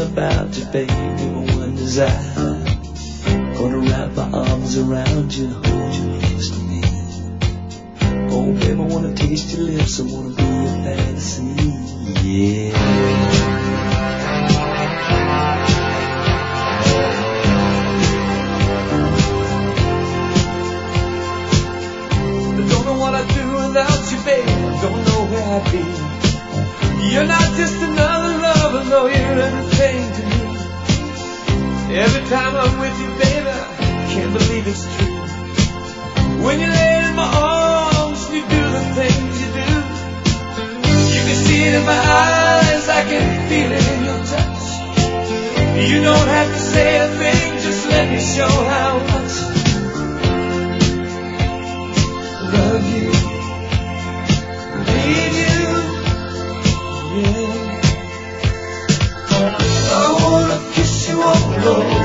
forget about you, baby, my one desire. Gonna wrap my arms around you, hold you close to me. Oh, baby, I wanna taste your lips, I wanna be your fantasy, yeah. What I'd do without you, baby, don't know where I'd be. You're not just another lover, no, you're everything to me. Every time I'm with you, baby, I can't believe it's true. When you lay in my arms, you do the things you do. You can see it in my eyes, I can feel it in your touch. You don't have to say a thing, just let me show how much love you, need you, yeah. I wanna kiss you all over.